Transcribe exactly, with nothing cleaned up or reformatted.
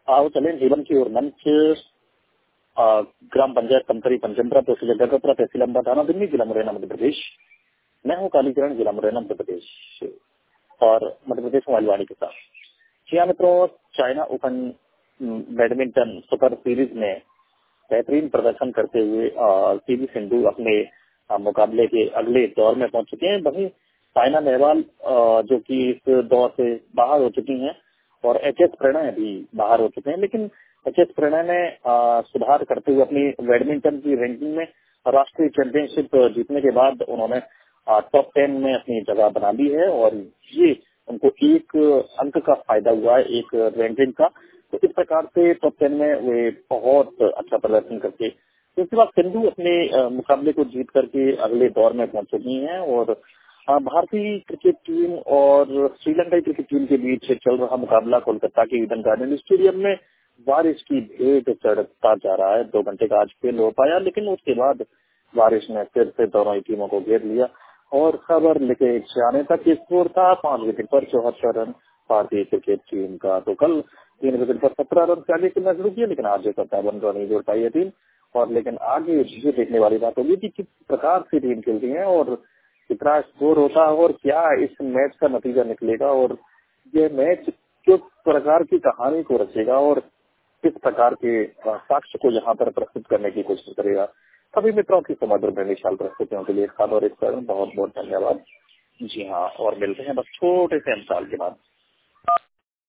आओ चले जीवन की ओर मंच अ, ग्राम पंचायत कंकरी पंचमपुरा तहसील जगतपुरा तहसील अम्बादाना दिल्ली जिला मुरैना मध्य प्रदेश। मैं हूँ कालीचरण जिला मुरैना मध्य प्रदेश और मध्य प्रदेश मोबाइल वाणी के साथ। जी हाँ मित्रों, China open badminton super series में बेहतरीन प्रदर्शन करते हुए पीवी सिंधु अपने अ, मुकाबले के अगले दौर में पहुंच चुके हैं। वहीं साइना नेहवाल अ, जो कि इस दौर से बाहर हो चुकी हैं और एच एस प्रणय भी बाहर हो चुके हैं, लेकिन एच एस प्रणय ने अ, सुधार करते हुए अपनी बैडमिंटन की रैंकिंग में राष्ट्रीय चैंपियनशिप जीतने के बाद उन्होंने टॉप टेन में अपनी जगह बना ली है और ये उनको एक अंक का फायदा हुआ है, एक रैंकिंग का। तो इस प्रकार से टॉप टेन में वे बहुत अच्छा प्रदर्शन करके उसके बाद सिंधु अपने अ, मुकाबले को जीत करके अगले दौर में पहुंच चुकी हैं और अ, भारतीय क्रिकेट टीम और श्रीलंकाई क्रिकेट टीम के बीच चल रहा मुकाबला कोलकाता के ईडन गार्डन स्टेडियम में बारिश की भेंट चढ़ता जा रहा है। दो घंटे का आज खेल हो पाया, लेकिन उसके बाद बारिश ने फिर से दोनों ही टीमों को घेर लिया और खबर लिखे जाने तक स्कोर था पांच विकेट पर चौहत्तर रन भारतीय क्रिकेट टीम का। तो कल तीन विकेट पर सत्रह रन से आगे खेलना शुरू किया, लेकिन आज सत्तावन रन नहीं जोड़ पाई है टीम। और लेकिन आगे ये देखने वाली बात होगी कि किस प्रकार से टीम खेलती है और कितना स्कोर होता है और क्या इस मैच का नतीजा निकलेगा और ये मैच किस प्रकार की कहानी को रचेगा और किस प्रकार के साक्ष्य को यहाँ पर प्रस्तुत करने की कोशिश करेगा। सभी मित्रों की समग्र में विशाल प्रस्तुतियों के लिए खास और इस कारण बहुत बहुत धन्यवाद। जी हाँ, और मिलते हैं बस छोटे से अंतराल के बाद।